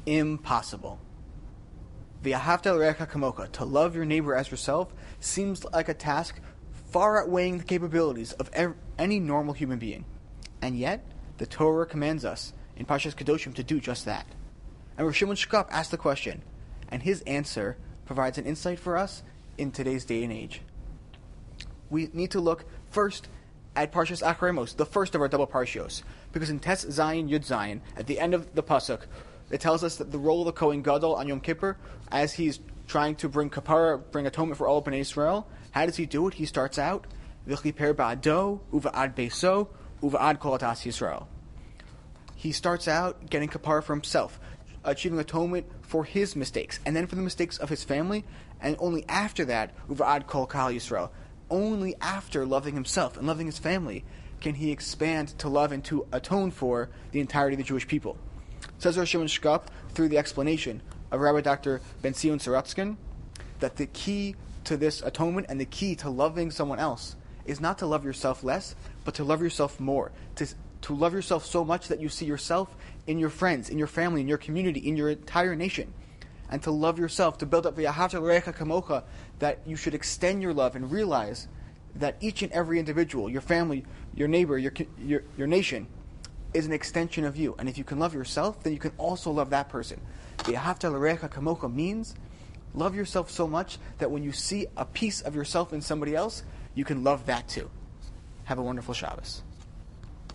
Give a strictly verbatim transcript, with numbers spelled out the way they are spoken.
impossible. V'ahavta l'reacha kamocha, to love your neighbor as yourself, seems like a task far outweighing the capabilities of ev- any normal human being. And yet, the Torah commands us in Parshas Kedoshim to do just that. And Rav Shimon Shkop asked the question, and his answer provides an insight for us in today's day and age. We need to look first at Parshas Acharei Mos, the first of our double parshios, because in Tes Zayin Yud Zayin, at the end of the pasuk, it tells us that the role of the Kohen Gadol on Yom Kippur, as he's trying to bring kapara, bring atonement for all of Bnei Israel, how does he do it? He starts out, V'chiper ba'ado, uva'ad beso, uva'ad kol atas Yisrael. He starts out getting kapara for himself, achieving atonement for his mistakes, and then for the mistakes of his family, and only after that, uva'ad kol kal Yisrael. Only after loving himself and loving his family can he expand to love and to atone for the entirety of the Jewish people. Says Rosh Shimon Shkop, through the explanation of Rabbi Doctor Ben Zion Sorotzkin, that the key to this atonement and the key to loving someone else is not to love yourself less, but to love yourself more. To, to love yourself so much that you see yourself in your friends, in your family, in your community, in your entire nation. And to love yourself, to build up v'ahavta l'reacha kamocha, that you should extend your love and realize that each and every individual, your family, your neighbor, your your, your nation, is an extension of you. And if you can love yourself, then you can also love that person. V'ahavta l'reacha kamocha means love yourself so much that when you see a piece of yourself in somebody else, you can love that too. Have a wonderful Shabbos.